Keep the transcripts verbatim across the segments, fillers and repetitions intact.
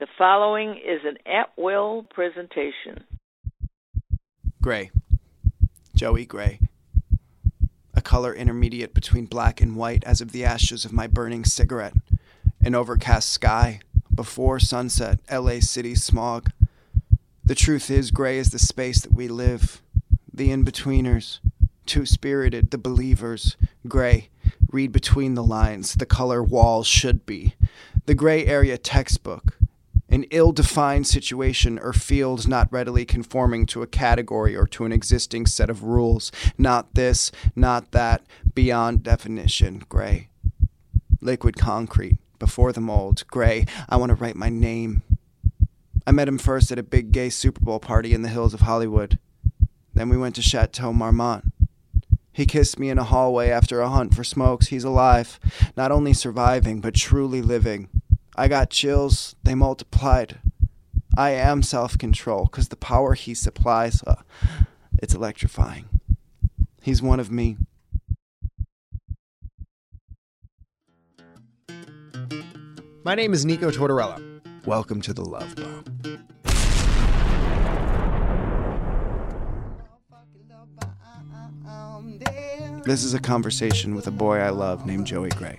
The following is an at-will presentation. Gray. Joey Gray. A color intermediate between black and white as of the ashes of my burning cigarette. An overcast sky. Before sunset, L A city smog. The truth is, gray is the space that we live. The in-betweeners. Two-spirited, the believers. Gray. Read between the lines. The color walls should be. The gray area textbook. An ill-defined situation or field not readily conforming to a category or to an existing set of rules. Not this, not that, beyond definition. Gray. Liquid concrete. Before the mold. Gray. I want to write my name. I met him first at a big gay Super Bowl party in the hills of Hollywood. Then we went to Chateau Marmont. He kissed me in a hallway after a hunt for smokes. He's alive. Not only surviving, but truly living. I got chills. They multiplied. I am self-control, because the power he supplies, uh, it's electrifying. He's one of me. My name is Nico Tortorella. Welcome to the Love Bomb. This is a conversation with a boy I love named Joey Gray.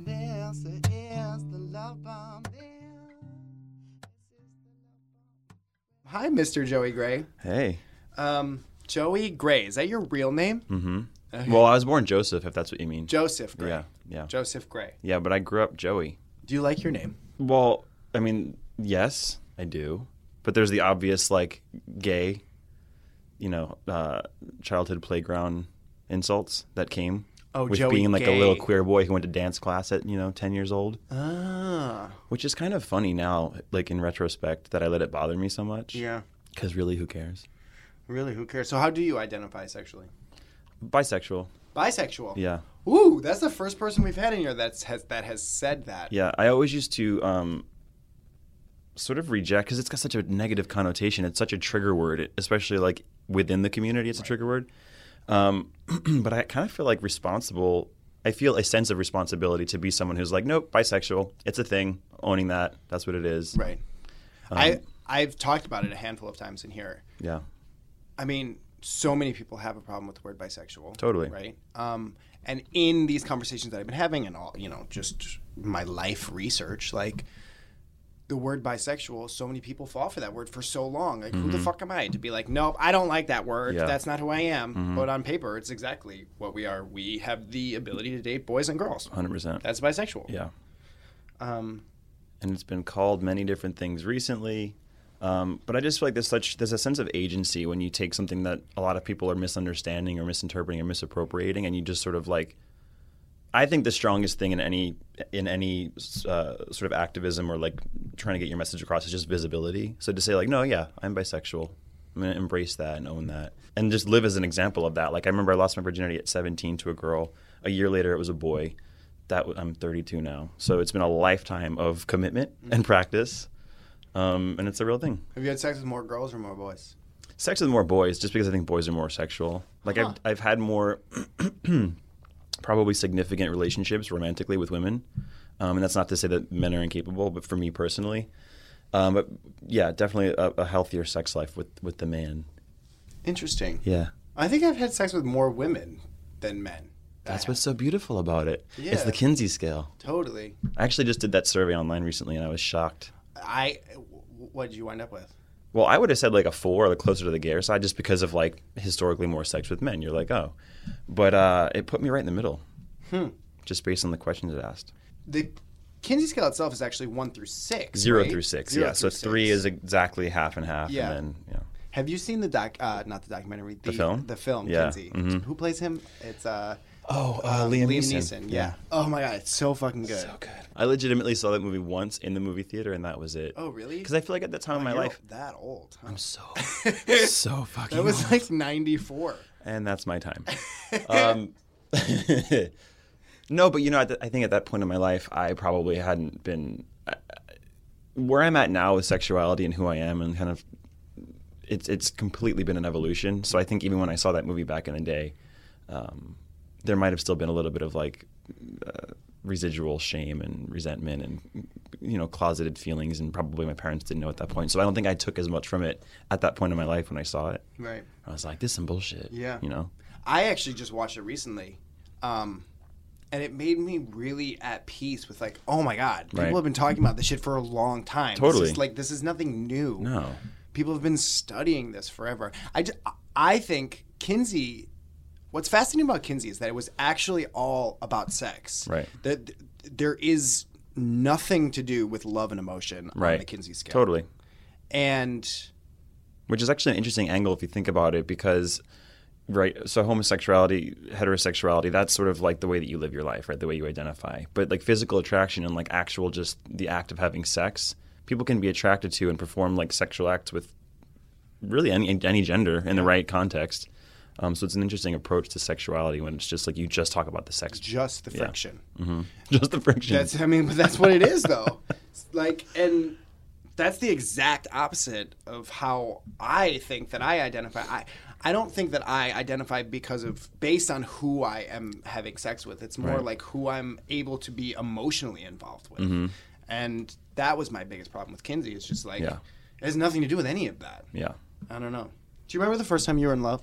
Hi, Mister Joey Gray. Hey. Um, Joey Gray, is that your real name? Mm-hmm. Okay. Well, I was born Joseph, if that's what you mean. Joseph Gray. Yeah, yeah. Joseph Gray. Yeah, but I grew up Joey. Do you like your name? Well, I mean, yes, I do. But there's the obvious, like, gay, you know, uh, childhood playground insults that came Oh, with Joey being like Gay. a little queer boy who went to dance class at, you know, ten years old. Ah. Which is kind of funny now, like, in retrospect, that I let it bother me so much. Yeah. Because really, who cares? Really, who cares? So how do you identify sexually? Bisexual. Bisexual. Yeah. Ooh, that's the first person we've had in here that's has that has said that. Yeah, I always used to um, sort of reject, because it's got such a negative connotation. It's such a trigger word, especially like within the community. It's right. a trigger word. Um, but I kind of feel like responsible. I feel a sense of responsibility to be someone who's like, nope, bisexual. It's a thing. Owning that. That's what it is. Right. Um, I I've talked about it a handful of times in here. Yeah. I mean, so many people have a problem with the word bisexual. Totally. Right. Um, and in these conversations that I've been having and all, you know, just my life research, like the word bisexual, so many people fall for that word for so long. Like, mm-hmm. who the fuck am I to be like, nope, I don't like that word. Yeah. That's not who I am. Mm-hmm. But on paper, it's exactly what we are. We have the ability to date boys and girls. one hundred percent. That's bisexual. Yeah. Um, and it's been called many different things recently. Um, but I just feel like there's such there's a sense of agency when you take something that a lot of people are misunderstanding or misinterpreting or misappropriating, and you just sort of like. I think the strongest thing in any in any uh, sort of activism or like trying to get your message across is just visibility. So to say like, no, yeah, I'm bisexual. I'm gonna embrace that and own that, and just live as an example of that. Like I remember I lost my virginity at seventeen to a girl. A year later, it was a boy. That w- I'm thirty-two now, so it's been a lifetime of commitment mm-hmm. and practice. Um, and it's a real thing. Have you had sex with more girls or more boys? Sex with more boys, just because I think boys are more sexual. Like huh. I've I've had more, probably significant relationships romantically with women, um, and that's not to say that men are incapable, but for me personally, um, but yeah, definitely a, a healthier sex life with, with the man. Interesting. Yeah, I think I've had sex with more women than men. That's what's so beautiful about it. Yeah. It's the Kinsey scale. Totally. I actually just did that survey online recently, and I was shocked. I, what did you wind up with? Well, I would have said like a four, like closer to the gayer side, just because of like historically more sex with men. You're like, oh, but uh, it put me right in the middle, hmm. just based on the questions it asked. The Kinsey scale itself is actually one through six. Zero right? through six, Zero yeah. through So three six. is exactly half and half, yeah. and then yeah. Have you seen the doc? Uh, not the documentary. The, the film. The film. Yeah. Kinsey. Mm-hmm. Who plays him? It's uh. Oh, uh, Liam, Liam Neeson. Neeson. Yeah. Oh my god, it's so fucking good. So good. I legitimately saw that movie once in the movie theater, and that was it. Oh really? Because I feel like at that time oh, in my you're life, that old. Huh? I'm so so fucking. That was old. like ninety-four. And that's my time. um, no, but you know, at the, I think at that point in my life, I probably hadn't been uh, where I'm at now with sexuality and who I am, and kind of it's it's completely been an evolution. So I think even when I saw that movie back in the day, um, there might have still been a little bit of like uh, residual shame and resentment and you know, closeted feelings, and probably my parents didn't know at that point. So I don't think I took as much from it at that point in my life when I saw it. Right. I was like, this is some bullshit. Yeah. You know? I actually just watched it recently. Um, and it made me really at peace with like, oh my God, people Right. have been talking about this shit for a long time. Totally. This is like, this is nothing new. No. People have been studying this forever. I, just, I think Kinsey, what's fascinating about Kinsey is that it was actually all about sex. Right. That there is nothing to do with love and emotion Right. on the Kinsey scale. Totally. And Which is actually an interesting angle if you think about it, because, right, so homosexuality, heterosexuality, that's sort of like the way that you live your life, right, the way you identify. But like physical attraction and like actual just the act of having sex, people can be attracted to and perform like sexual acts with really any any gender in the right context. Um, so it's an interesting approach to sexuality when it's just like you just talk about the sex. just the Yeah. friction. Mm-hmm. Just the friction. That's I mean, but that's what it is though. Like, and that's the exact opposite of how I think that I identify. I I don't think that I identify because of based on who I am having sex with. It's more Right. like who I'm able to be emotionally involved with. Mm-hmm. And that was my biggest problem with Kinsey. It's just like Yeah. it has nothing to do with any of that. Yeah. I don't know. Do you remember the first time you were in love?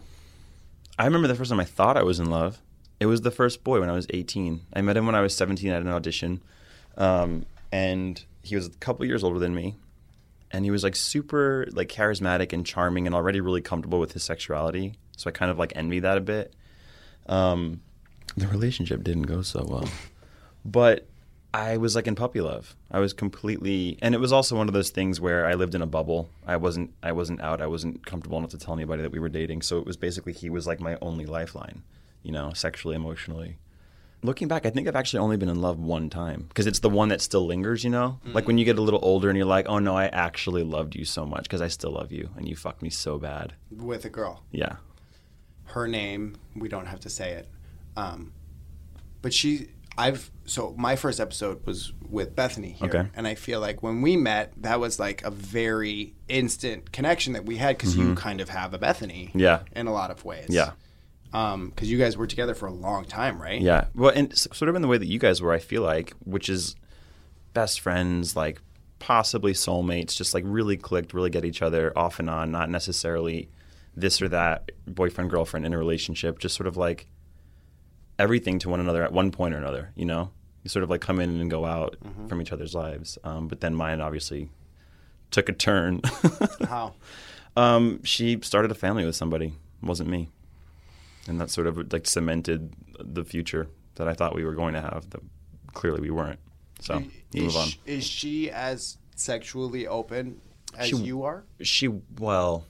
I remember the first time I thought I was in love. It was the first boy when I was eighteen. I met him when I was seventeen at an audition. Um, and he was a couple years older than me. And he was like super like charismatic and charming and already really comfortable with his sexuality. So I kind of like envied that a bit. Um, the relationship didn't go so well. But I was like in puppy love. I was completely, and it was also one of those things where I lived in a bubble. I wasn't, I wasn't out. I wasn't comfortable enough to tell anybody that we were dating. So it was basically he was like my only lifeline, you know, sexually, emotionally. Looking back, I think I've actually only been in love one time because it's the one that still lingers, you know? Mm-hmm. Like when you get a little older and you're like, oh no, I actually loved you so much because I still love you and you fucked me so bad. With a girl. Yeah. Her name, we don't have to say it. Um, but she, I've, so my first episode was with Bethany here. Okay. And I feel like when we met, that was like a very instant connection that we had because Mm-hmm. you kind of have a Bethany. Yeah. In a lot of ways. Yeah. Um, because you guys were together for a long time, right? Yeah. Well, and s- sort of in the way that you guys were, I feel like, which is best friends, like possibly soulmates, just like really clicked, really get each other off and on, not necessarily this or that, boyfriend, girlfriend in a relationship, just sort of like everything to one another at one point or another, you know? You sort of like come in and go out mm-hmm. from each other's lives. Um, but then mine obviously took a turn. How? Um, she started a family with somebody. It wasn't me. And that sort of like cemented the future that I thought we were going to have. That clearly we weren't. So is, you move on. She, is she as sexually open as She- you are? She, well,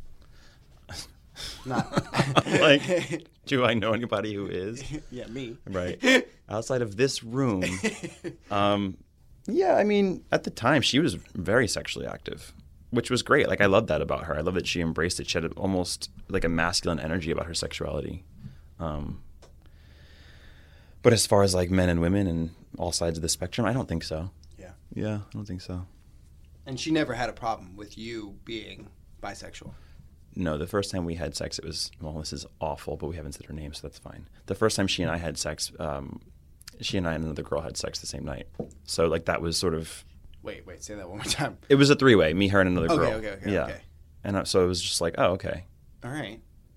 Not. like, do I know anybody who is? Yeah, me. Right. Outside of this room. Um, yeah, I mean, at the time, she was very sexually active, which was great. Like, I loved that about her. I love that she embraced it. She had almost like a masculine energy about her sexuality. Um, but as far as like men and women and all sides of the spectrum, I don't think so. Yeah. Yeah, I don't think so. And she never had a problem with you being bisexual. No, the first time we had sex, it was, well, this is awful, but we haven't said her name, so that's fine. The first time she and I had sex, um, she and I and another girl had sex the same night. So, like, that was sort of... Wait, wait, say that one more time. It was a three-way, me, her, and another Okay, girl. okay, okay, yeah. okay. And uh, so it was just like, oh, okay. All right.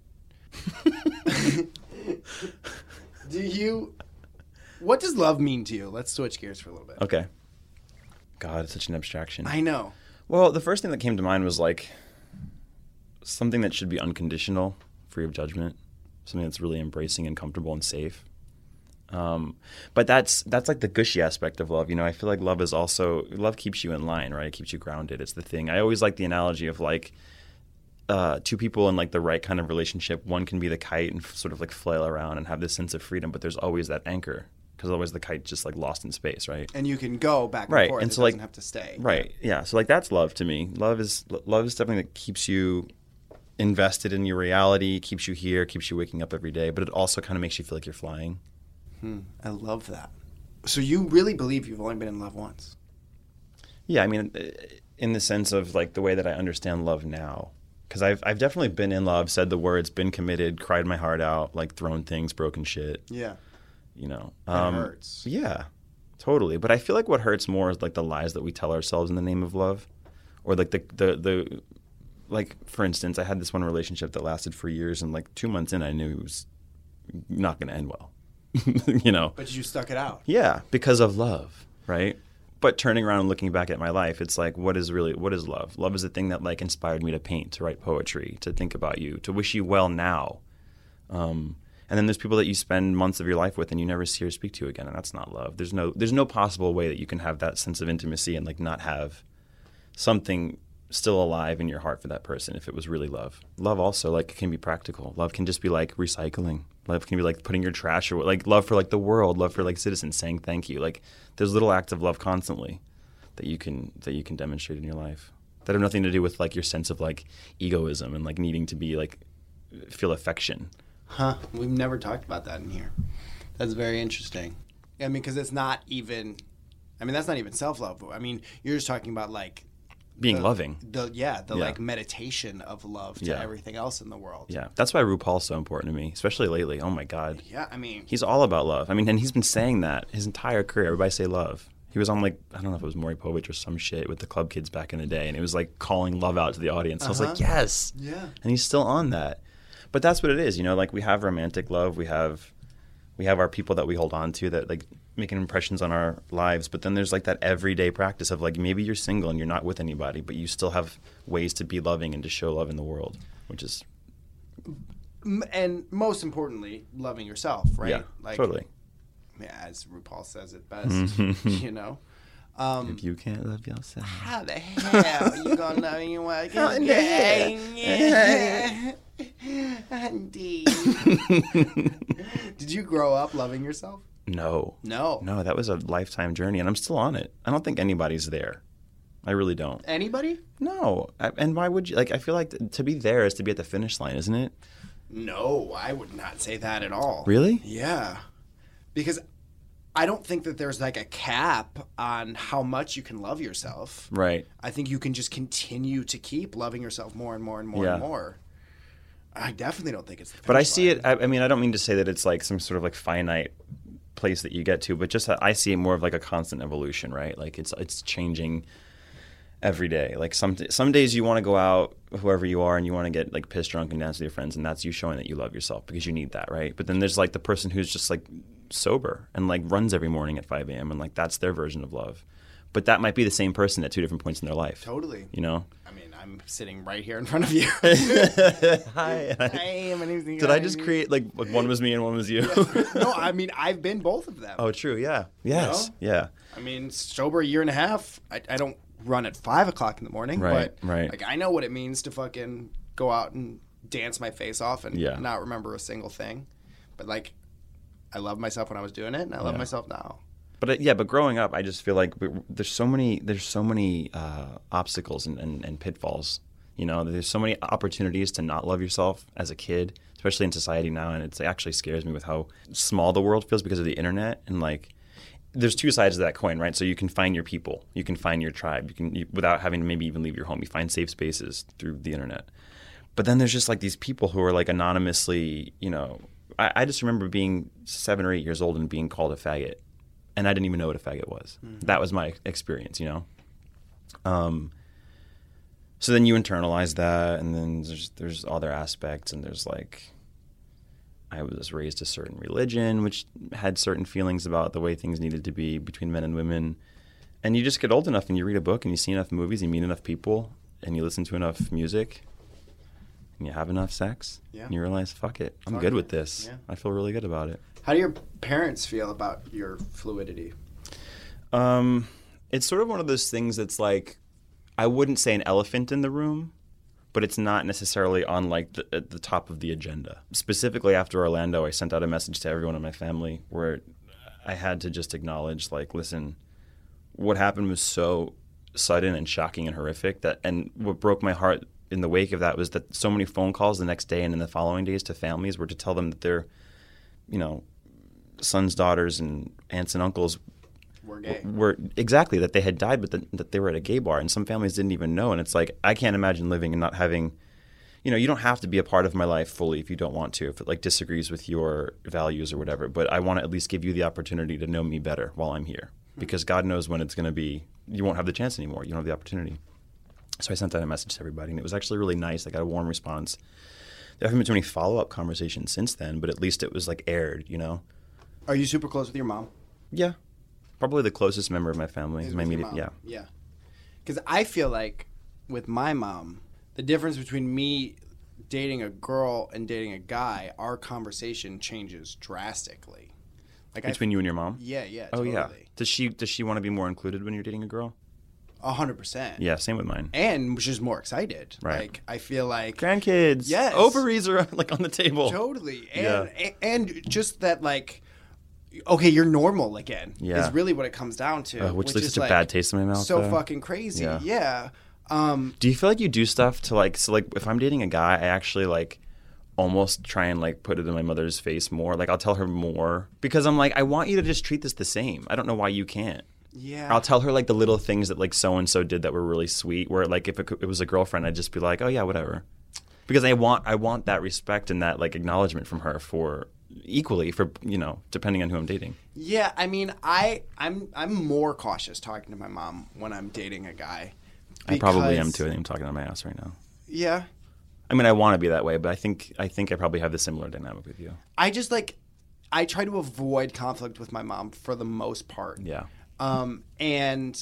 Do you... What does love mean to you? Let's switch gears for a little bit. Okay. God, it's such an abstraction. I know. Well, the first thing that came to mind was, like, something that should be unconditional, free of judgment, something that's really embracing and comfortable and safe. Um, but that's that's like the gushy aspect of love. You know, I feel like love is also, love keeps you in line, right? It keeps you grounded. It's the thing. I always like the analogy of like uh, two people in like the right kind of relationship. One can be the kite and f- sort of like flail around and have this sense of freedom, but there's always that anchor because otherwise the kite's just like lost in space, right? And you can go back and Right, forth. and It so, like- doesn't have to stay. Right. Yeah. So like that's love to me. Love is love is something that keeps you invested in your reality, keeps you here, keeps you waking up every day, but it also kind of makes you feel like you're flying. Hmm, I love that. So you really believe you've only been in love once? Yeah, I mean, in the sense of like the way that I understand love now, because I've I've definitely been in love, said the words, been committed, cried my heart out, like thrown things, broken shit. Yeah. You know, It um, hurts. Yeah, Totally. But I feel like what hurts more is like the lies that we tell ourselves in the name of love. Or like the, the, the like, for instance, I had this one relationship that lasted for years, and like two months in, I knew it was not going to end well. You know? But you stuck it out. Yeah, because of love, right? But turning around and looking back at my life, it's like, what is really, what is love? Love is the thing that like inspired me to paint, to write poetry, to think about you, to wish you well now. Um, and then there's people that you spend months of your life with and you never see or speak to again, and that's not love. There's no, there's no possible way that you can have that sense of intimacy and like not have something still alive in your heart for that person if it was really love. Love also like can be practical. Love can just be like recycling. Love can be like putting your trash away. Like love for like the world, love for like citizens, saying thank you. Like there's little acts of love constantly that you can that you can demonstrate in your life that have nothing to do with like your sense of like egoism and like needing to be like feel affection. Huh. We've never talked about that in here. That's very interesting. I mean, because it's not even, I mean, that's not even self-love. I mean, you're just talking about like being the, loving. The yeah, the yeah. like meditation of love to yeah. everything else in the world. Yeah. That's why RuPaul's so important to me, especially lately. Oh my God. Yeah, I mean, he's all about love. I mean, and he's been saying that his entire career. Everybody say love. He was on like, I don't know if it was Maury Povich or some shit with the Club Kids back in the day, and it was like calling love out to the audience. Uh-huh. I was like, yes. Yeah. And he's still on that. But that's what it is, you know, like we have romantic love, we have we have our people that we hold on to that like making impressions on our lives, but then there's like that everyday practice of like maybe you're single and you're not with anybody, but you still have ways to be loving and to show love in the world, which is and most importantly, loving yourself, right? Yeah, like, totally. Yeah, as RuPaul says it best, you know. Um, if you can't love yourself, how the hell you gonna love you while How in you're Indeed. Did you grow up loving yourself? No. No. No, that was a lifetime journey, and I'm still on it. I don't think anybody's there. I really don't. Anybody? No. I, and why would you? Like, I feel like to be there is to be at the finish line, isn't it? No, I would not say that at all. Really? Yeah. Because I don't think that there's like a cap on how much you can love yourself. Right. I think you can just continue to keep loving yourself more and more and more yeah. and more. I definitely don't think it's the finish But I see line. it, I, I mean, I don't mean to say that it's like some sort of like finite place that you get to, but just I see it more of like a constant evolution, right? Like it's it's changing every day. Like some some days you want to go out, whoever you are, and you want to get like pissed drunk and dance with your friends, and that's you showing that you love yourself because you need that, right? But then there's like the person who's just like sober and like runs every morning at five a.m. and like that's their version of love. But that might be the same person at two different points in their life. Totally. You know? I mean, I'm sitting right here in front of you. Hi. Hi, my name's Did I just create like one was me and one was you? Yeah. No, I mean, I've been both of them. Oh, true. Yeah. Yes. You know? Yeah. I mean, sober a year and a half. I, I don't run at five o'clock in the morning. Right, but, right. Like, I know what it means to fucking go out and dance my face off and Yeah. not remember a single thing. But, like, I loved myself when I was doing it, and I love Yeah. myself now. But uh, yeah, but growing up, I just feel like we, there's so many there's so many uh, obstacles and, and, and pitfalls. You know, there's so many opportunities to not love yourself as a kid, especially in society now, and it's, it actually scares me with how small the world feels because of the internet. And like, there's two sides of that coin, right? So you can find your people, you can find your tribe, you can you, without having to maybe even leave your home. You find safe spaces through the internet. But then there's just like these people who are like anonymously, you know. I, I just remember being seven or eight years old and being called a faggot. And I didn't even know what a faggot was. Mm-hmm. That was my experience, you know? Um, so then you internalize that, and then there's there's other aspects, and there's like, I was raised a certain religion, which had certain feelings about the way things needed to be between men and women. And you just get old enough, and you read a book, and you see enough movies, you meet enough people, and you listen to enough music, and you have enough sex, yeah. and you realize, fuck it, I'm fuck good it. with this. Yeah. I feel really good about it. How do your parents feel about your fluidity? Um, it's sort of one of those things that's like, I wouldn't say an elephant in the room, but it's not necessarily on like the, at the top of the agenda. Specifically after Orlando, I sent out a message to everyone in my family where I had to just acknowledge, like, listen, what happened was so sudden and shocking and horrific that, and what broke my heart in the wake of that was that so many phone calls the next day and in the following days to families were to tell them that their, you know, sons, daughters, and aunts and uncles were gay. Were exactly that they had died, but the, that they were at a gay bar, and some families didn't even know. And it's like, I can't imagine living and not having, you know, you don't have to be a part of my life fully if you don't want to, if it like disagrees with your values or whatever. But I want to at least give you the opportunity to know me better while I'm here. because God knows when it's going to be, you won't have the chance anymore. You don't have the opportunity. So I sent out a message to everybody, and it was actually really nice. I got a warm response. There haven't been too many follow-up conversations since then, but at least it was like aired, you know? Are you super close with your mom? Yeah. Probably the closest member of my family. Is my with your immediate, mom? yeah. Yeah. Because I feel like with my mom, the difference between me dating a girl and dating a guy, our conversation changes drastically. Like Between I, you and your mom? Yeah, yeah, Oh, totally. yeah. Does she does she want to be more included when you're dating a girl? A hundred percent. Yeah, same with mine. And she's more excited. Right. Like, I feel like... Grandkids. Yes. Ovaries are like on the table. Totally. And, Yeah. and, and just that, like, okay, you're normal again. Yeah. Is really what it comes down to. Uh, which, which leaves is such a like, bad taste in my mouth. So though. fucking crazy. Yeah. Yeah. Um, Do you feel like you do stuff to like, so like if I'm dating a guy, I actually like almost try and like put it in my mother's face more. Like I'll tell her more because I'm like, I want you to just treat this the same. I don't know why you can't. yeah. I'll tell her like the little things that like so-and-so did that were really sweet, where like if it, it was a girlfriend, I'd just be like, oh yeah, whatever. Because I want, I want that respect and that like acknowledgement from her for equally for, you know, depending on who I'm dating. Yeah, I mean, I I'm I'm more cautious talking to my mom when I'm dating a guy. I probably am because- too. I think I'm talking on my ass right now. Yeah, I mean, I want to be that way, but I think I think I probably have the similar dynamic with you. I just like I try to avoid conflict with my mom for the most part. Yeah. Um, and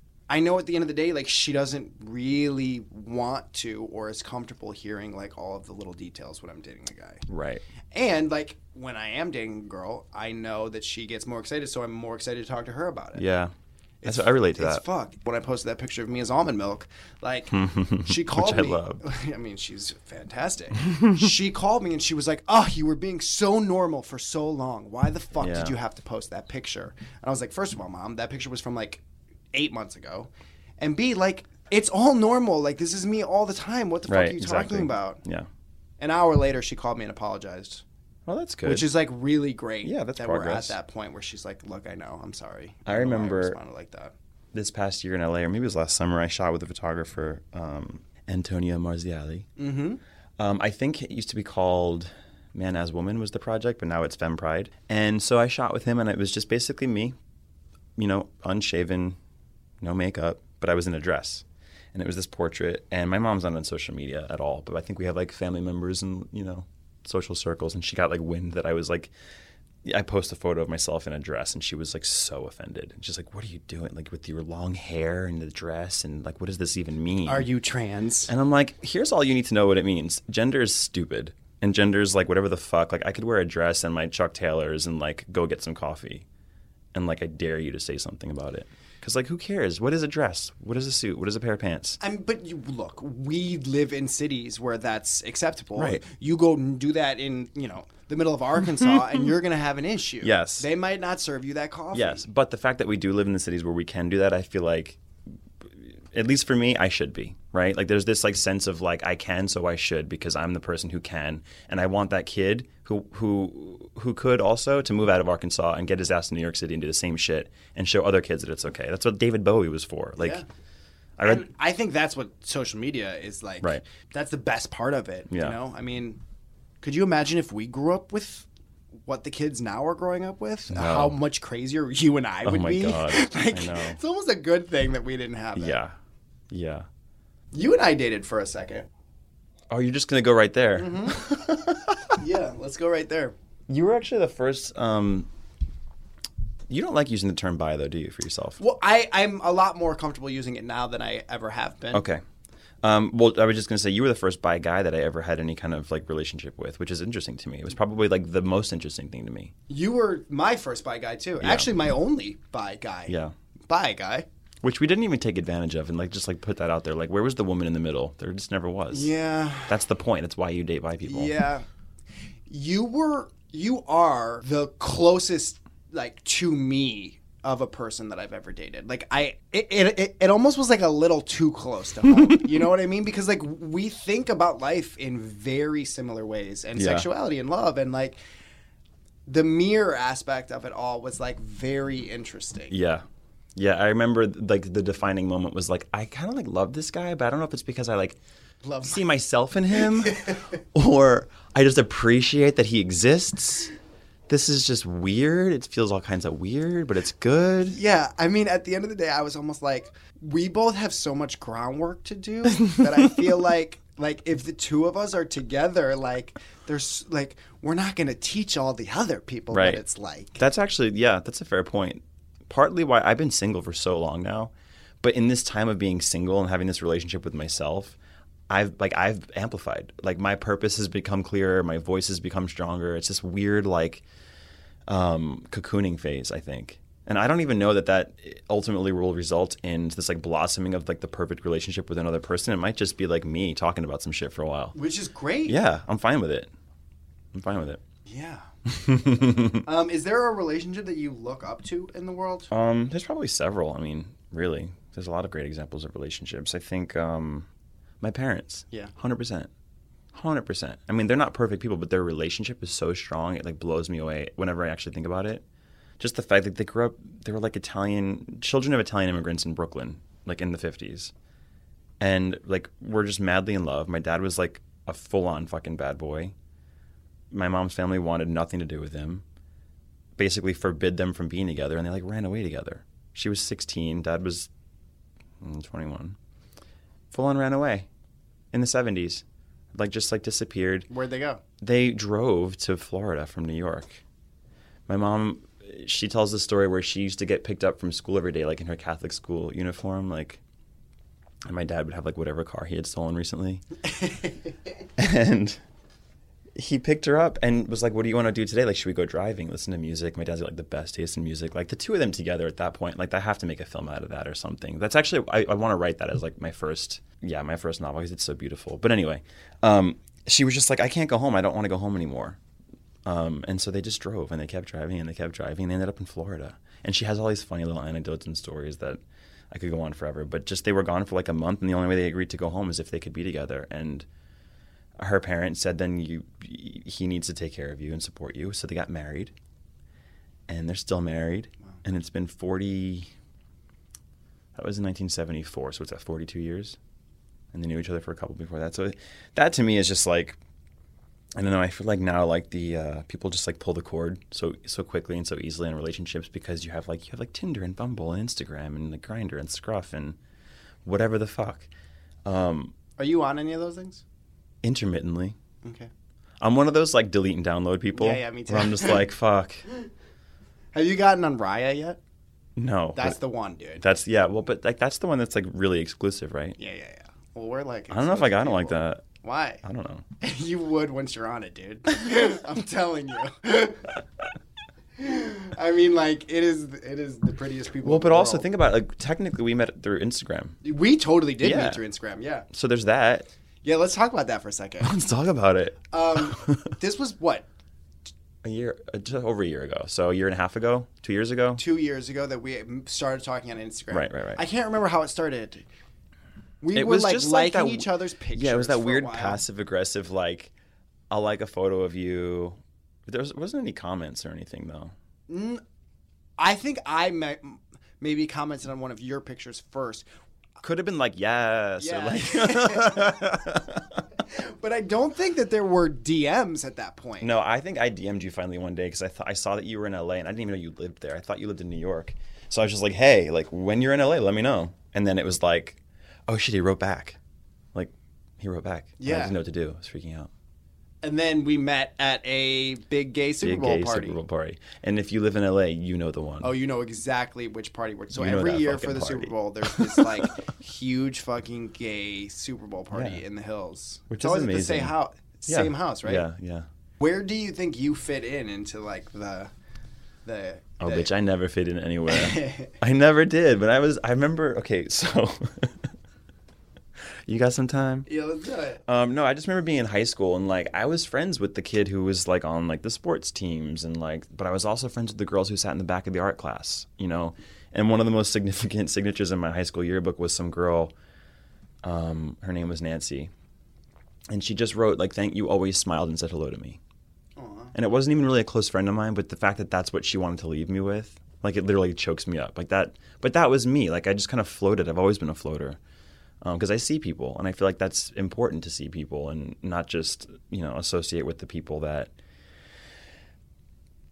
I know at the end of the day, like she doesn't really want to or is comfortable hearing like all of the little details when I'm dating a guy. Right. And like when I am dating a girl, I know that she gets more excited, so I'm more excited to talk to her about it. Yeah. That's, I relate to it's that. fuck. When I posted that picture of me as almond milk, like she called Which I me. love. I mean, she's fantastic. She called me and she was like, "Oh, you were being so normal for so long. Why the fuck Yeah. did you have to post that picture?" And I was like, first of all, Mom, that picture was from like eight months ago, and B, like it's all normal. Like this is me all the time. What the Right, fuck are you exactly. talking about? Yeah. An hour later, she called me and apologized. Well, that's good. Which is like really great. Yeah, that's that progress. we're at that point where she's like, "Look, I know, I'm sorry." I don't know why remember- responded like that. this past year in L A, or maybe it was last summer, I shot with a photographer, um, Antonio Marziali. Mm-hmm. Um, I think it used to be called Man as Woman was the project, but now it's Femme Pride. And so I shot with him, and it was just basically me, you know, unshaven, no makeup, but I was in a dress. And it was this portrait, and my mom's not on social media at all, but I think we have like family members and, you know, social circles, and she got like wind that I was like, I post a photo of myself in a dress, and she was like so offended. And she's like, "What are you doing? Like with your long hair and the dress, and like what does this even mean? Are you trans? And I'm like, here's all you need to know what it means. Gender is stupid, and gender is like whatever the fuck. Like I could wear a dress and my Chuck Taylors and like go get some coffee, and like I dare you to say something about it. Because like who cares? What is a dress? What is a suit? What is a pair of pants? I mean, but you look, we live in cities where that's acceptable. Right. You go and do that in, you know, the middle of Arkansas, and you're going to have an issue. Yes. They might not serve you that coffee. Yes, but the fact that we do live in the cities where we can do that, I feel like, at least for me, I should be, right? Like there's this like sense of like I can, so I should, because I'm the person who can, and I want that kid who who who could also to move out of Arkansas and get his ass to New York City and do the same shit and show other kids that it's okay. That's what David Bowie was for. Like, Yeah. I read. And I think that's what social media is like. Right. That's the best part of it. Yeah. You know, I mean, could you imagine if we grew up with what the kids now are growing up with? No. How much crazier you and I would Oh my be? God. like, I know. It's almost a good thing that we didn't have it. Yeah, yeah. You and I dated for a second. Oh, you're just gonna go right there. Mm-hmm. Yeah, let's go right there. You were actually the first. Um, you don't like using the term "bi" though, do you, for yourself? Well, I, I'm a lot more comfortable using it now than I ever have been. Okay. Um, well, I was just going to say you were the first bi guy that I ever had any kind of like relationship with, which is interesting to me. It was probably like the most interesting thing to me. You were my first bi guy too. Yeah. Actually, my only bi guy. Yeah. Bi guy. Which we didn't even take advantage of and like just like put that out there. Like, where was the woman in the middle? There just never was. Yeah. That's the point. That's why you date bi people. Yeah. You were, you are the closest like to me of a person that I've ever dated. Like I, it, it, it, it almost was like a little too close to home. You know what I mean? Because like we think about life in very similar ways, and Yeah. sexuality and love, and like the mirror aspect of it all was like very interesting. Yeah. Yeah. I remember like the defining moment was like, I kind of like love this guy, but I don't know if it's because I like Love see myself in him or I just appreciate that he exists. this is just weird. It feels all kinds of weird, but it's good. Yeah, I mean, at the end of the day, I was almost like, we both have so much groundwork to do that I feel like, like if the two of us are together, like there's like we're not going to teach all the other people Right. what it's like. That's actually, yeah, that's a fair point. Partly why I've been single for so long now, but in this time of being single and having this relationship with myself, I've like I've amplified. Like my purpose has become clearer, my voice has become stronger. It's this weird like um, cocooning phase, I think. And I don't even know that that ultimately will result in this like blossoming of like the perfect relationship with another person. It might just be like me talking about some shit for a while. Which is great. Yeah, I'm fine with it. I'm fine with it. Yeah. um, is there a relationship that you look up to in the world? Um, there's probably several. I mean, really, there's a lot of great examples of relationships. I think um, my parents. Yeah. one hundred percent. one hundred percent. I mean, they're not perfect people, but their relationship is so strong, it like blows me away whenever I actually think about it. Just the fact that they grew up, they were like Italian, children of Italian immigrants in Brooklyn, like in the fifties. And like, we're just madly in love. My dad was like a full-on fucking bad boy. My mom's family wanted nothing to do with him. Basically forbid them from being together, and they like ran away together. She was sixteen, dad was mm, twenty-one. Full-on ran away in the seventies. Like just like disappeared. Where'd they go? They drove to Florida from New York. My mom, she tells the story where she used to get picked up from school every day, like in her Catholic school uniform, like, and my dad would have like whatever car he had stolen recently. And he picked her up and was like, what do you want to do today? Like, should we go driving, listen to music? My dad's got like the best taste in music. Like the two of them together at that point, like I have to make a film out of that or something. That's actually, I, I want to write that as like my first, yeah, my first novel because it's so beautiful. But anyway, um, she was just like, I can't go home. I don't want to go home anymore. Um, and so they just drove and they kept driving and they kept driving and they ended up in Florida. And she has all these funny little anecdotes and stories that I could go on forever. But just they were gone for like a month, and the only way they agreed to go home is if they could be together. And her parents said, then you, he needs to take care of you and support you. So they got married, and they're still married. Wow. And it's been forty, that was in nineteen seventy-four. So it's at forty-two years. And they knew each other for a couple before that. So that to me is just like, I don't know. I feel like now, like the uh, people just like pull the cord so so quickly and so easily in relationships because you have like you have like Tinder and Bumble and Instagram and like Grindr and Scruff and whatever the fuck. Um, Are you on any of those things? Intermittently. Okay. I'm one of those like delete and download people. Yeah, yeah, me too. Where I'm just like, fuck. Have you gotten on Raya yet? No. That's the one, dude. That's yeah. Well, but like that's the one that's like really exclusive, right? Yeah, yeah, yeah. Well, we're like. I don't know if I got it like that. Why? I don't know. You would once you're on it, dude. I'm telling you. I mean, like it is. It is the prettiest people. Well, in the but also world. think about it. Like technically, we met through Instagram. We totally did Yeah. meet through Instagram. Yeah. So there's that. Yeah. Let's talk about that for a second. Let's talk about it. Um, this was what A year, uh, just over a year ago. So a year and a half ago, two years ago. two years ago that we started talking on Instagram. Right, right, right. I can't remember how it started. We It were was like just like liking that- each other's pictures. Yeah, it was that for a weird while. passive aggressive, like, I'll like a photo of you. But there was, wasn't any comments or anything though. Mm, I think I may, maybe commented on one of your pictures first. Could have been like yes, Yeah. or like. But I don't think that there were D Ms at that point. No, I think I D M'd you finally one day because I thought I saw that you were in L A and I didn't even know you lived there. I thought you lived in New York, so I was just like, hey, like when you're in L A, let me know. And then it was like, oh shit, he wrote back. Like he wrote back. And Yeah. I didn't know what to do. I was freaking out. And then we met at a big gay Super Big Bowl gay party. Super Bowl party. And if you live in L A, you know the one. Oh, you know exactly which party we're. So You know every that year fucking for the party. Super Bowl, there's this like huge fucking gay Super Bowl party Yeah. in the hills. Which it's is always at the amazing. same house. Yeah. Same house, right? Yeah, yeah. Where do you think you fit in into like the the? Oh, the... bitch, I never fit in anywhere. I never did, but I was. I remember. Okay, so you got some time? Yeah, let's do it. Um, no, I just remember being in high school and like I was friends with the kid who was like on like the sports teams and like, but I was also friends with the girls who sat in the back of the art class, you know. And one of the most significant signatures in my high school yearbook was some girl. Um, her name was Nancy, and she just wrote like, "Thank you, always smiled and said hello to me." Aw. And it wasn't even really a close friend of mine, but the fact that that's what she wanted to leave me with, like it literally chokes me up. Like that, but that was me. Like I just kind of floated. I've always been a floater because um, I see people, and I feel like that's important to see people and not just, you know, associate with the people that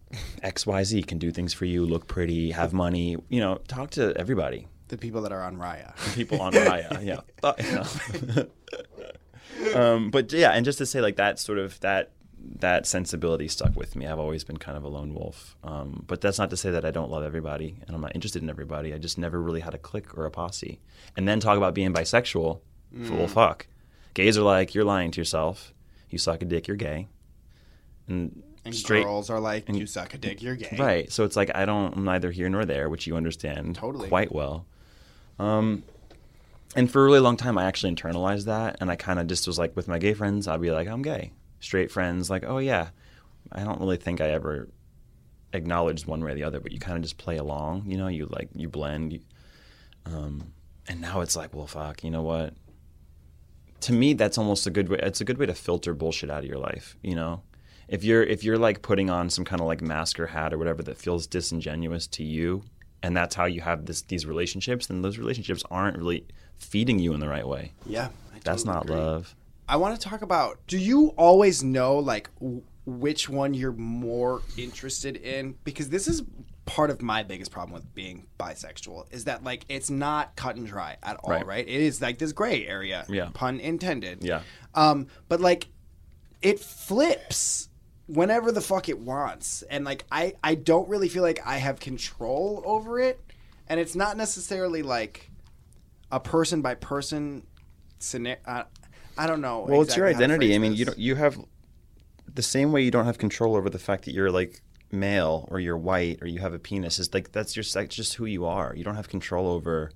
X Y Z can do things for you, look pretty, have money. You know, talk to everybody. The people that are on Raya. People on Raya, yeah. Thought, you know. um, but yeah, and just to say like that sort of that that sensibility stuck with me. I've always been kind of a lone wolf. Um, but that's not to say that I don't love everybody and I'm not interested in everybody. I just never really had a clique or a posse. And then talk about being bisexual. Mm. Well, fuck. Gays are like, you're lying to yourself. You suck a dick, you're gay. And, and straight girls are like, and, you suck a dick, you're gay. Right. So it's like, I don't, I'm neither here nor there, which you understand totally. Quite well. Um, and for a really long time, I actually internalized that. And I kind of just was like, with my gay friends, I'd be like, I'm gay. Straight friends, like, oh yeah. I don't really think I ever acknowledged one way or the other, but you kind of just play along, you know, you like, you blend. You, um, and now it's like, well, fuck, you know what? To me, that's almost a good way. It's a good way to filter bullshit out of your life, you know? If you're, if you're like putting on some kind of like mask or hat or whatever that feels disingenuous to you, and that's how you have this, these relationships, then those relationships aren't really feeding you in the right way. Yeah. I That's totally not agree. love. I want to talk about, do you always know like w- which one you're more interested in? Because this is part of my biggest problem with being bisexual is that like it's not cut and dry at all, right? right? It is like this gray area, Yeah. pun intended. Yeah. Um, but like it flips whenever the fuck it wants. And like I, I don't really feel like I have control over it. And it's not necessarily like a person by person scenario. Uh, I don't know. Well, exactly it's your how to identity. phrase I mean, this. you don't, you have the same way you don't have control over the fact that you're like male or you're white or you have a penis. Is like that's just like just who you are. You don't have control over.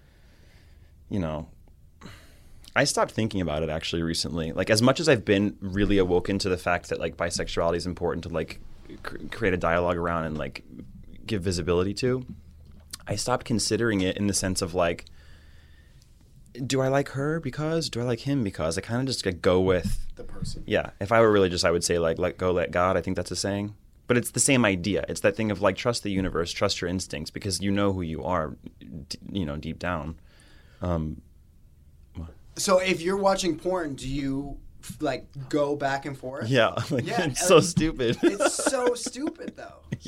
You know, I stopped thinking about it actually recently. Like as much as I've been really awoken to the fact that like bisexuality is important to like cr- create a dialogue around and like give visibility to, I stopped considering it in the sense of like, do I like her because? Do I like him because? I kind of just like, go with the person. Yeah. If I were religious, I would say like, let go, let God. I think that's a saying. But it's the same idea. It's that thing of like, trust the universe, trust your instincts because you know who you are, d- you know, deep down. Um, So if you're watching porn, do you like go back and forth? yeah. Like, Yeah, it's so like, stupid. It's so stupid though. Yeah.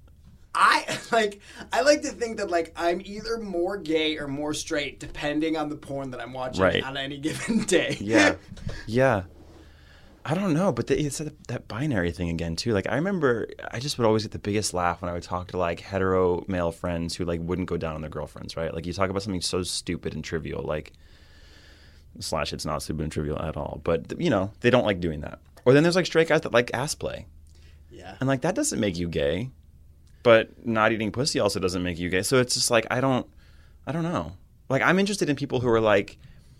I like I like to think that like I'm either more gay or more straight depending on the porn that I'm watching Right. on any given day. Yeah. Yeah. I don't know, but the, it's that, that binary thing again too. Like I remember, I just would always get the biggest laugh when I would talk to like hetero male friends who like wouldn't go down on their girlfriends, right? Like you talk about something so stupid and trivial, like slash it's not stupid and trivial at all, but you know they don't like doing that. Or then there's like straight guys that like ass play, Yeah. and like that doesn't make you gay, but not eating pussy also doesn't make you gay. So it's just like I don't, I don't know. Like I'm interested in people who are like.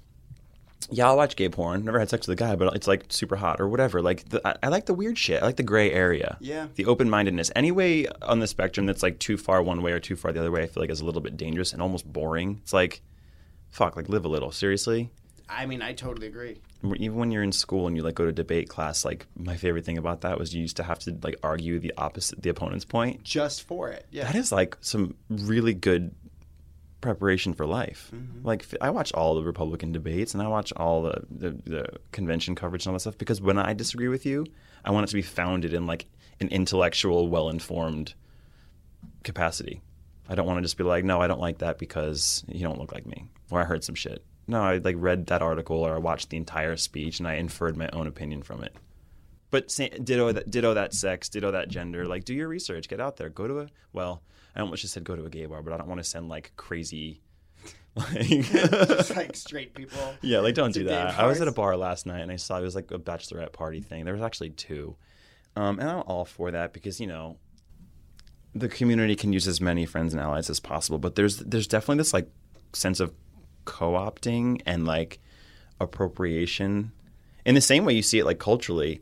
Yeah, I'll watch gay porn. Never had sex with a guy, but it's like super hot or whatever. Like the, I, I like the weird shit. I like the gray area. Yeah. The open-mindedness. Any way on the spectrum that's like too far one way or too far the other way, I feel like is a little bit dangerous and almost boring. It's like, fuck, like live a little. Seriously. I mean, I totally agree. Even when you're in school and you like go to debate class, like my favorite thing about that was you used to have to like argue the opposite, the opponent's point. Just for it. Yeah. That is like some really good preparation for life. Mm-hmm. Like I watch all the Republican debates and I watch all the, the the convention coverage and all that stuff because when I disagree with you, I want it to be founded in like an intellectual, well-informed capacity. I don't want to just be like, no, I don't like that because you don't look like me or I heard some shit. No, I like read that article or I watched the entire speech and I inferred my own opinion from it. But say, ditto that, ditto that sex, ditto that gender. Like, do your research. Get out there. Go to a well. I almost just said go to a gay bar, but I don't want to send like crazy, like, Just like straight people. yeah, like don't to do gay that. I was at a bars. bar last night and I saw it was like a bachelorette party thing. There was actually two, um, and I'm all for that because you know, the community can use as many friends and allies as possible. But there's there's definitely this like sense of co-opting and like appropriation in the same way you see it like culturally.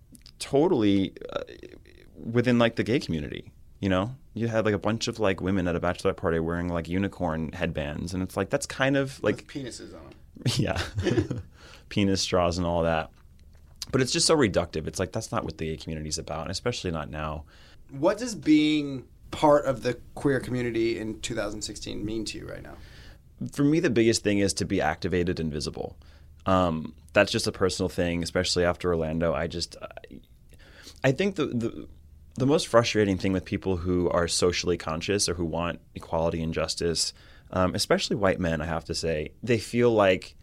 Totally uh, within like the gay community, you know, you had like a bunch of like women at a bachelorette party wearing like unicorn headbands, and it's like that's kind of like With penises on them. yeah, penis straws and all that. But it's just so reductive. It's like that's not what the gay community is about, and especially not now. What does being part of the queer community in two thousand sixteen mean to you right now? For me, the biggest thing is to be activated and visible. Um, that's just a personal thing, especially after Orlando. I just, I, I think the, the The most frustrating thing with people who are socially conscious or who want equality and justice, um, especially white men, I have to say, they feel like,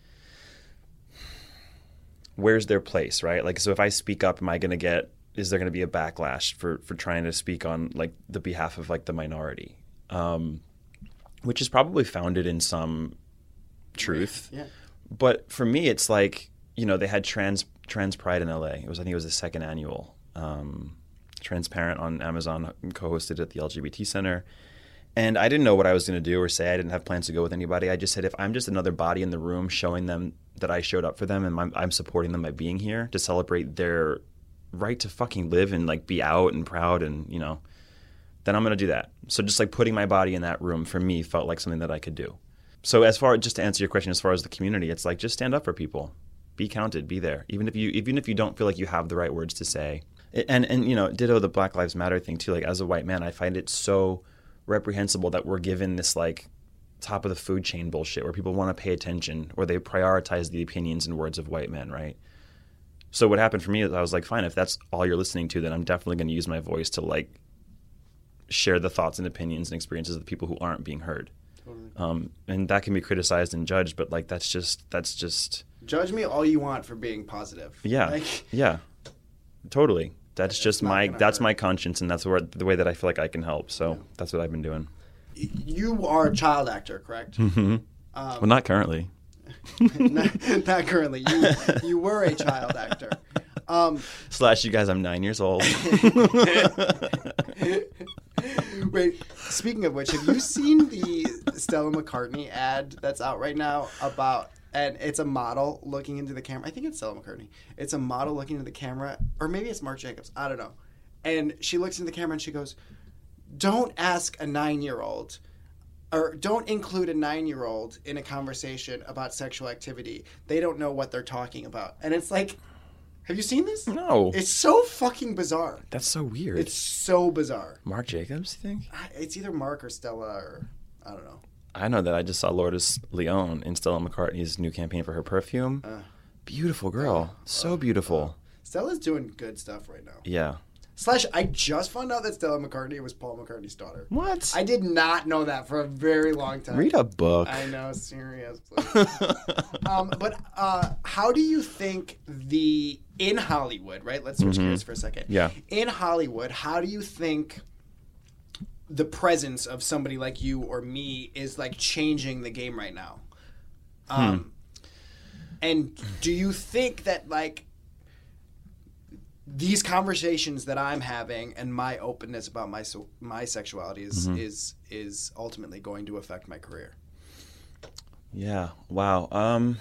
where's their place, right? Like, so if I speak up, am I going to get, is there going to be a backlash for, for trying to speak on like the behalf of like the minority, um, which is probably founded in some truth. Yeah. But for me, it's like, you know, they had trans trans pride in L A. It was, I think it was the second annual. Um, Transparent on Amazon co-hosted at the L G B T Center. And I didn't know what I was going to do or say. I didn't have plans to go with anybody. I just said, if I'm just another body in the room showing them that I showed up for them and I'm, I'm supporting them by being here to celebrate their right to fucking live and like be out and proud and, you know, then I'm going to do that. So just like putting my body in that room for me felt like something that I could do. So as far, just to answer your question, as far as the community, it's like, just stand up for people, be counted, be there. Even if you, even if you don't feel like you have the right words to say. And, and you know, ditto the Black Lives Matter thing too. Like, as a white man, I find it so reprehensible that we're given this like top of the food chain bullshit where people want to pay attention or they prioritize the opinions and words of white men, right? So what happened for me is I was like, fine, if that's all you're listening to, then I'm definitely going to use my voice to like share the thoughts and opinions and experiences of the people who aren't being heard. Totally. Um, and that can be criticized and judged, but like that's just that's just Judge me all you want for being positive. yeah, Like, yeah, totally. That's It's just not my gonna that's hurt. my conscience, and that's where the way that I feel like I can help. So Yeah. that's what I've been doing. you are a child actor, correct? Mm-hmm. Um, Well, not currently. not, not currently. You you were a child actor. Um, Slash, you guys, I'm nine years old. wait, speaking of which, have you seen the Stella McCartney ad that's out right now about, and it's a model looking into the camera. I think it's Stella McCartney. It's a model looking into the camera, or maybe it's Marc Jacobs. I don't know. And she looks into the camera and she goes, don't ask a nine-year-old, or don't include a nine-year-old in a conversation about sexual activity. They don't know what they're talking about. And it's like, have you seen this? No. It's so fucking bizarre. That's so weird. It's so bizarre. Marc Jacobs, you think? I- It's either Mark or Stella, or I don't know. I know that I just saw Lourdes Leon in Stella McCartney's new campaign for her perfume. Uh, Beautiful girl. So beautiful. Stella's doing good stuff right now. Yeah. Slash, I just found out that Stella McCartney was Paul McCartney's daughter. What? I did not know that for a very long time. Read a book. I know, seriously. um, but uh, how do you think the in Hollywood, right? Let's switch Mhm. gears for a second. Yeah. In Hollywood, how do you think the presence of somebody like you or me is like changing the game right now? Um, and do you think that like these conversations that I'm having and my openness about my so, my sexuality is, Mhm. is is ultimately going to affect my career? Yeah. Wow. Um,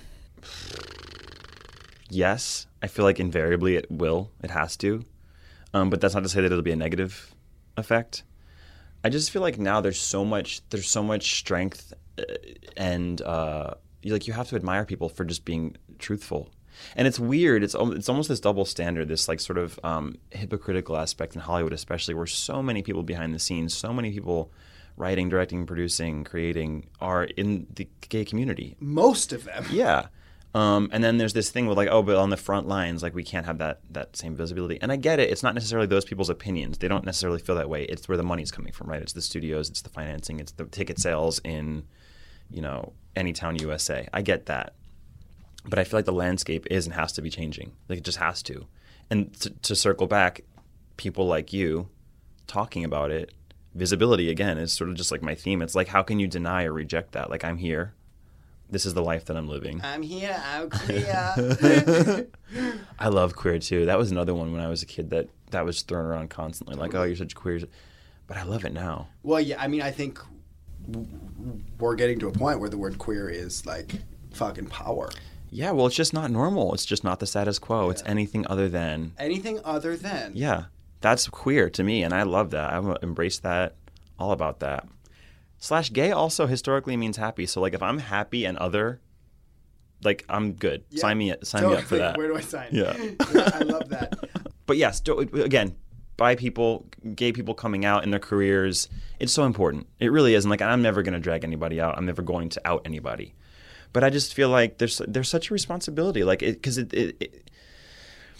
yes. I feel like invariably it will. It has to. Um, but that's not to say that it'll be a negative effect. I just feel like now there's so much there's so much strength uh, and uh, you, like you have to admire people for just being truthful. And it's weird. It's al- it's almost this double standard, this like sort of um, hypocritical aspect in Hollywood, especially, where so many people behind the scenes, so many people writing, directing, producing, creating are in the gay community. Most of them. Yeah. Um, and then there's this thing with like, oh, but on the front lines, like we can't have that that same visibility. And I get it. It's not necessarily those people's opinions. They don't necessarily feel that way. It's where the money's coming from, right? It's the studios, it's the financing, it's the ticket sales in, you know, Anytown, U S A. I get that. But I feel like the landscape is and has to be changing. Like it just has to. And to, to circle back, people like you talking about it, visibility again is sort of just like my theme. It's like, how can you deny or reject that? Like, I'm here. This is the life that I'm living. I'm here, I'm queer. I love queer too. That was another one when I was a kid that that was thrown around constantly. Like, oh, you're such a queer. But I love it now. Well, yeah, I mean, I think w- we're getting to a point where the word queer is like fucking power. Yeah, well, it's just not normal. It's just not the status quo. It's anything other than. Anything other than. Yeah, that's queer to me, and I love that. I embrace that, all about that. Slash gay also historically means happy. So like if I'm happy and other, like I'm good. Yeah. Sign me sign So, me up for that. Where do I sign? Yeah. Yeah, I love that. But yes, do- again, bi people, gay people coming out in their careers, it's so important. It really is. And like I'm never going to drag anybody out. I'm never going to out anybody. But I just feel like there's there's such a responsibility, like it because it, it, it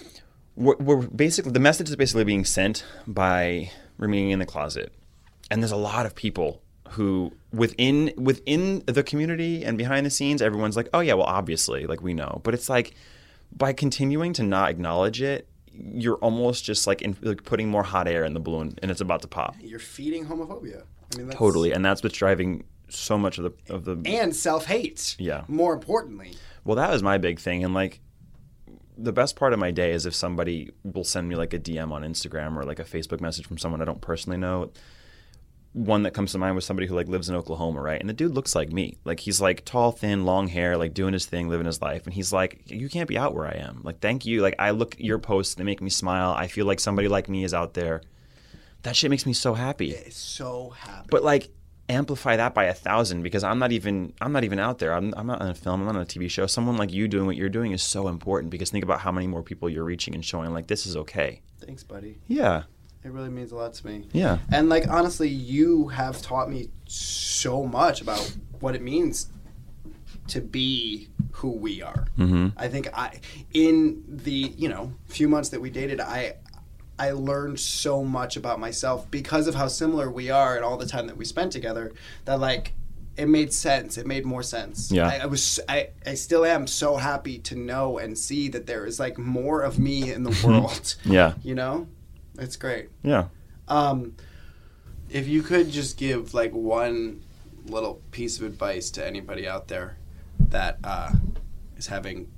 we're, we're basically, the message is basically being sent by remaining in the closet. And there's a lot of people who within within the community and behind the scenes, everyone's like, oh yeah, well, obviously, like we know. But it's like, by continuing to not acknowledge it, you're almost just like, in, like putting more hot air in the balloon, and it's about to pop. You're feeding homophobia. I mean, that's... Totally, and that's what's driving so much of the of the and self-hate. Yeah. More importantly. Well, that was my big thing, and like the best part of my day is if somebody will send me like a D M on Instagram or like a Facebook message from someone I don't personally know. One that comes to mind was somebody who like lives in Oklahoma, right? And the dude looks like me. Like he's like tall, thin, long hair, like doing his thing, living his life. And he's like, you can't be out where I am. Like, thank you. Like I look at your posts, they make me smile. I feel like somebody like me is out there. That shit makes me so happy. It's so happy. But like amplify that by a thousand, because I'm not even I'm not even out there. I'm I'm not on a film, I'm not on a T V show. Someone like you doing what you're doing is so important, because think about how many more people you're reaching and showing like this is okay. Thanks, buddy. Yeah. It really means a lot to me. Yeah. And, like, honestly, you have taught me so much about what it means to be who we are. Mm-hmm. I think I, in the, you know, few months that we dated, I I learned so much about myself because of how similar we are and all the time that we spent together that, like, it made sense. It made more sense. Yeah. I, I was, I, I still am so happy to know and see that there is, like, more of me in the world. Yeah. You know? It's great. Yeah. Um, if you could just give like one little piece of advice to anybody out there that uh, is having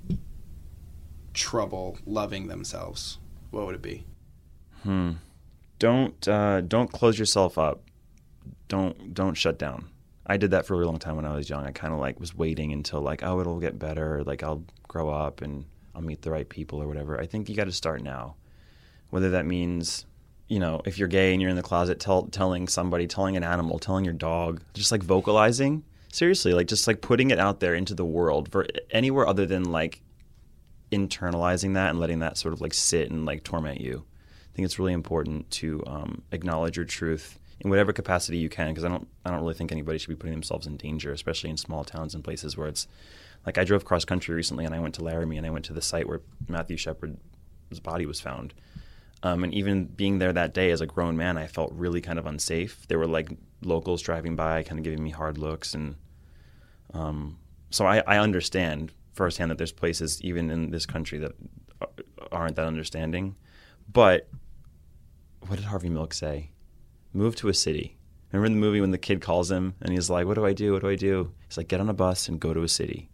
trouble loving themselves, what would it be? Hmm. Don't uh, don't close yourself up. Don't don't shut down. I did that for a really long time when I was young. I kind of like was waiting until like, oh, it'll get better. Or, like I'll grow up and I'll meet the right people or whatever. I think you got to start now. Whether that means, you know, if you're gay and you're in the closet, tell, telling somebody, telling an animal, telling your dog, just like vocalizing. Seriously, like just like putting it out there into the world for anywhere other than like internalizing that and letting that sort of like sit and like torment you. I think it's really important to um, acknowledge your truth in whatever capacity you can, because I don't, I don't really think anybody should be putting themselves in danger, especially in small towns and places where it's like I drove cross country recently and I went to Laramie and I went to the site where Matthew Shepard's body was found. Um, and even being there that day as a grown man, I felt really kind of unsafe. There were like locals driving by, kind of giving me hard looks. And um, so I, I understand firsthand that there's places even in this country that aren't that understanding. But what did Harvey Milk say? Move to a city. Remember in the movie when the kid calls him and he's like, what do I do? What do I do? He's like, get on a bus and go to a city.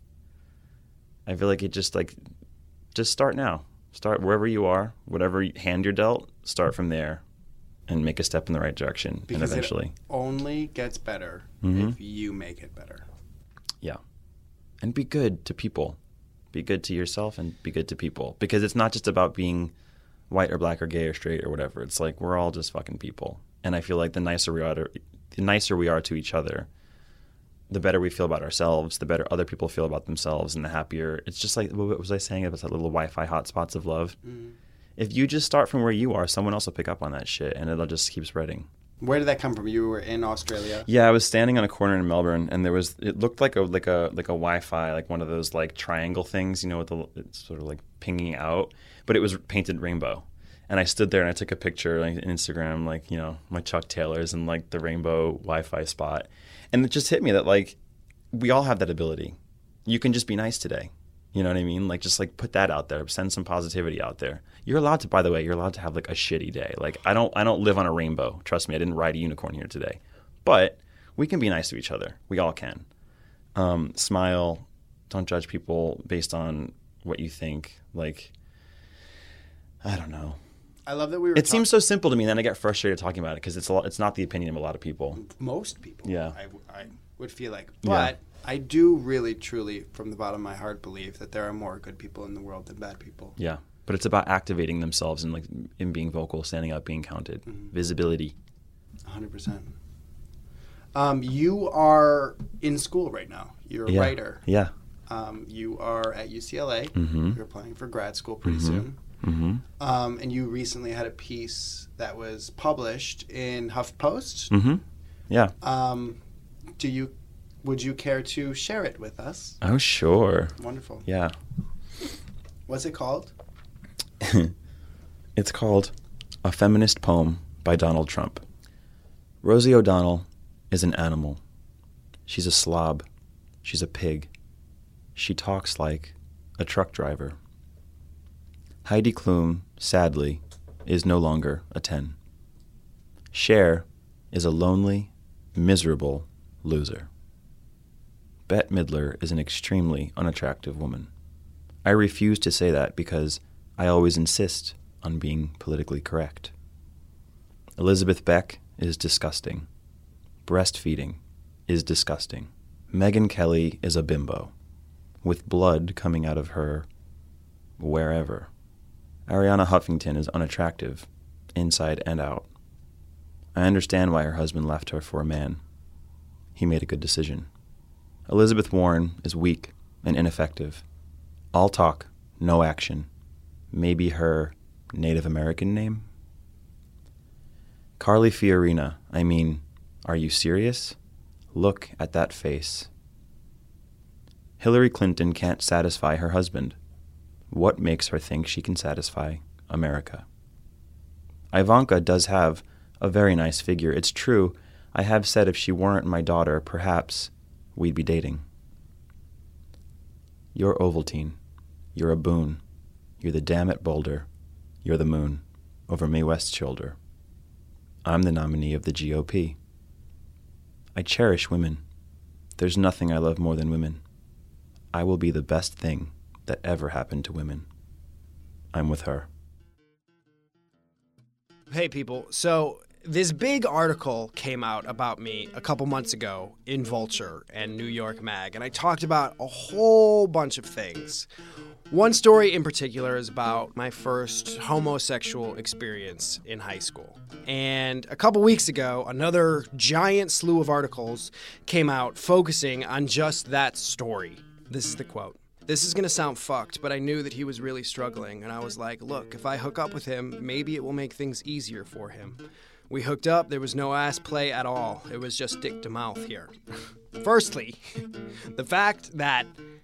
I feel like it just like, just start now. Start wherever you are, whatever hand you're dealt, start from there and make a step in the right direction. Because and eventually it only gets better mm-hmm. if you make it better. Yeah. And be good to people. Be good to yourself and be good to people. Because it's not just about being white or black or gay or straight or whatever. It's like we're all just fucking people. And I feel like the nicer we are to, the nicer we are to each other, the better we feel about ourselves, the better other people feel about themselves, and the happier. It's just like, what was I saying about that little Wi-Fi hotspots of love? Mm. If you just start from where you are, someone else will pick up on that shit, and it'll just keep spreading. Where did that come from? You were in Australia? Yeah, I was standing on a corner in Melbourne, and there was, it looked like a like a like a Wi-Fi, like one of those like triangle things, you know, with the it's sort of like pinging out, but it was painted rainbow. And I stood there and I took a picture, like Instagram, like, you know, my Chuck Taylors and like the rainbow Wi-Fi spot. And it just hit me that, like, we all have that ability. You can just be nice today. You know what I mean? Like, just, like, put that out there. Send some positivity out there. You're allowed to, by the way, you're allowed to have, like, a shitty day. Like, I don't I don't live on a rainbow. Trust me, I didn't ride a unicorn here today. But we can be nice to each other. We all can. Um, smile. Don't judge people based on what you think. Like, I don't know. I love that we were. It talk- seems so simple to me, and then I get frustrated talking about it because it's a lot, it's not the opinion of a lot of people. Most people, yeah, I, I would feel like, but yeah. I do really, truly, from the bottom of my heart, believe that there are more good people in the world than bad people. Yeah, but it's about activating themselves and like in being vocal, standing up, being counted, mm-hmm. visibility. A hundred percent. Um, you are in school right now. You're a yeah. writer. Yeah. Um, you are at U C L A. Mm-hmm. You're applying for grad school pretty mm-hmm. soon. Mm-hmm. Um, and you recently had a piece that was published in HuffPost. Mm-hmm. Yeah. Um, do you? Would you care to share it with us? Oh, sure. Wonderful. Yeah. What's it called? It's called A Feminist Poem by Donald Trump. Rosie O'Donnell is an animal. She's a slob. She's a pig. She talks like a truck driver. Heidi Klum, sadly, is no longer a ten. Cher is a lonely, miserable loser. Bette Midler is an extremely unattractive woman. I refuse to say that because I always insist on being politically correct. Elizabeth Beck is disgusting. Breastfeeding is disgusting. Megyn Kelly is a bimbo, with blood coming out of her wherever. Ariana Huffington is unattractive, inside and out. I understand why her husband left her for a man. He made a good decision. Elizabeth Warren is weak and ineffective. All talk, no action. Maybe her Native American name? Carly Fiorina, I mean, are you serious? Look at that face. Hillary Clinton can't satisfy her husband. What makes her think she can satisfy America? Ivanka does have a very nice figure. It's true, I have said if she weren't my daughter, perhaps we'd be dating. You're Ovaltine. You're a boon. You're the dam at Boulder. You're the moon over Mae West's shoulder. I'm the nominee of the G O P. I cherish women. There's nothing I love more than women. I will be the best thing that ever happened to women. I'm with her. Hey, people. So this big article came out about me a couple months ago in Vulture and New York Mag, and I talked about a whole bunch of things. One story in particular is about my first homosexual experience in high school. And a couple weeks ago, another giant slew of articles came out focusing on just that story. This is the quote. This is going to sound fucked, but I knew that he was really struggling, and I was like, look, if I hook up with him, maybe it will make things easier for him. We hooked up, there was no ass play at all. It was just dick to mouth here. Firstly, the fact that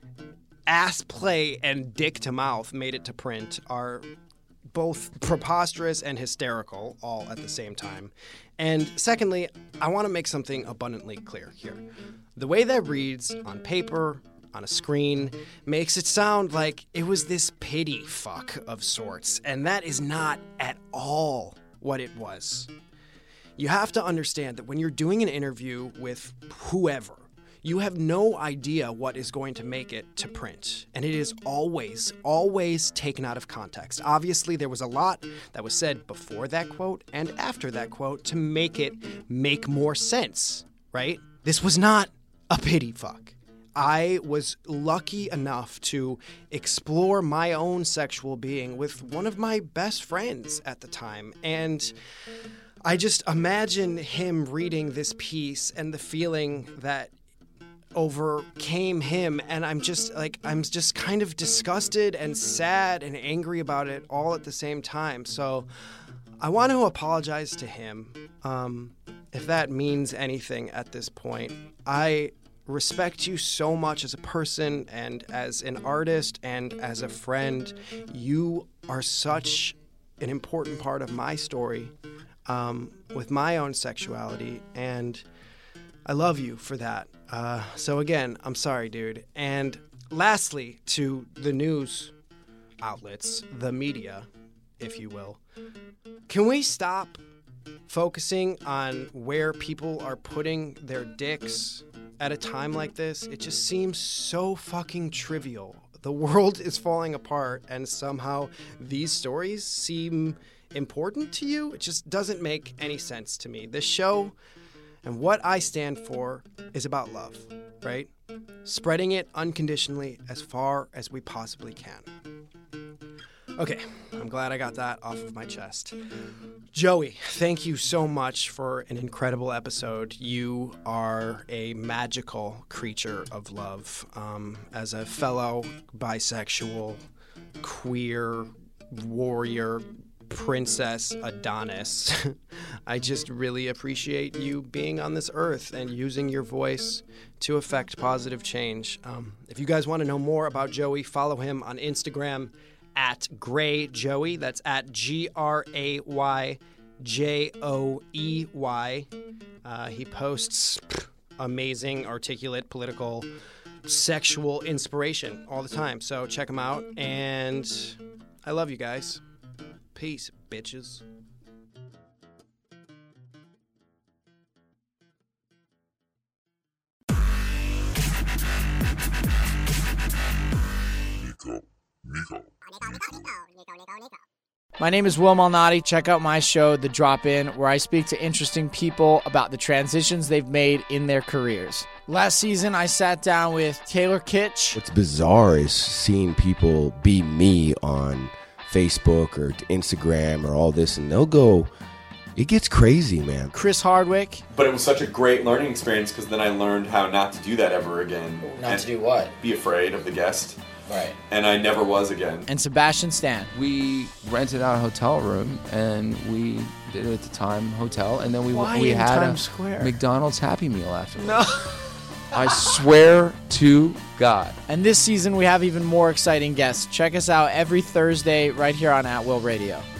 ass play and dick to mouth made it to print are both preposterous and hysterical all at the same time. And secondly, I want to make something abundantly clear here. The way that reads on paper, on a screen, makes it sound like it was this pity fuck of sorts, and that is not at all what it was. You have to understand that when you're doing an interview with whoever, you have no idea what is going to make it to print. And it is always, always taken out of context. Obviously, there was a lot that was said before that quote and after that quote to make it make more sense, right? This was not a pity fuck. I was lucky enough to explore my own sexual being with one of my best friends at the time. And I just imagine him reading this piece and the feeling that overcame him, and I'm just like I'm just kind of disgusted and sad and angry about it all at the same time. So I want to apologize to him, um, if that means anything at this point. I respect you so much as a person and as an artist and as a friend. You are such an important part of my story, um, with my own sexuality, and I love you for that. Uh, so again, I'm sorry, dude. And lastly, to the news outlets, the media, if you will, can we stop focusing on where people are putting their dicks at a time like this? It just seems so fucking trivial. The world is falling apart, and somehow these stories seem important to you? It just doesn't make any sense to me. This show and what I stand for is about love, right? Spreading it unconditionally as far as we possibly can. Okay, I'm glad I got that off of my chest. Joey, thank you so much for an incredible episode. You are a magical creature of love. Um, as a fellow bisexual, queer, warrior, Princess Adonis, I just really appreciate you being on this earth and using your voice to affect positive change. Um, if you guys want to know more about Joey, follow him on Instagram at Gray Joey. That's at G R A Y J O E Y. Uh, he posts pff, amazing, articulate, political, sexual inspiration all the time. So check him out. And I love you guys. Peace, bitches. My name is Will Malnati. Check out my show, The Drop-In, where I speak to interesting people about the transitions they've made in their careers. Last season, I sat down with Taylor Kitsch. What's bizarre is seeing people be me on Facebook or Instagram or all this, and they'll go, it gets crazy, man. Chris Hardwick. But it was such a great learning experience because then I learned how not to do that ever again. Not and to do what? Be afraid of the guest. Right. And I never was again. And Sebastian Stan. We rented out a hotel room, and we did it at the Time Hotel, and then we Why we in had Times a Square? McDonald's Happy Meal afterwards. No. I swear to God. And this season, we have even more exciting guests. Check us out every Thursday right here on At Will Radio.